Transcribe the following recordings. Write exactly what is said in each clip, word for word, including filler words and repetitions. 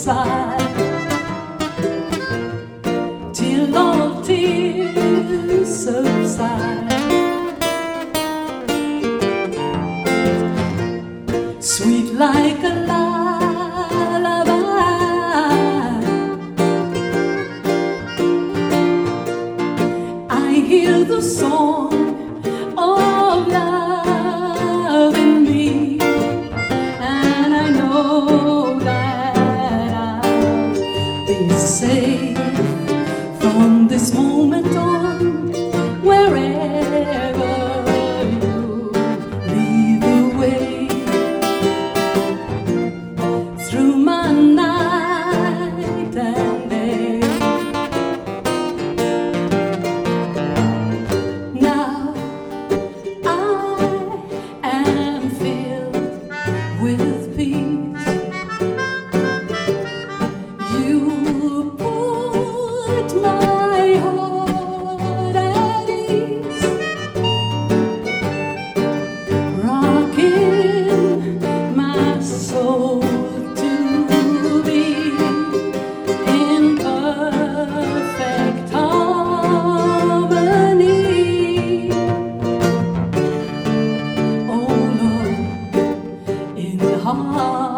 subside, till all tears subside. Sweet like a lullaby, I hear the song of love in me, and I know that I'll be safe from this moment on, wherever you lead the way. Through my night and day, now I am filled with peace. You put my heart at ease, rocking my soul to be in perfect harmony. Oh Lord, in harmony.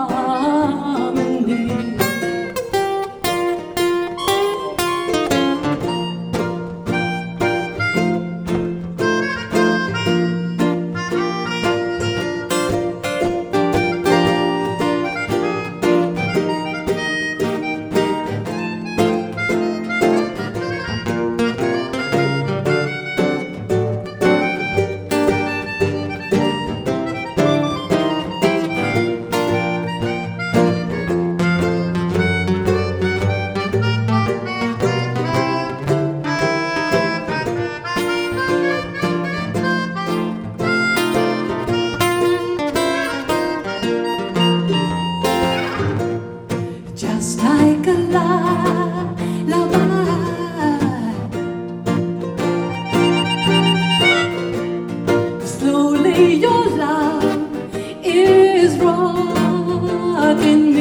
Just like a lullaby, slowly your love is rocking me.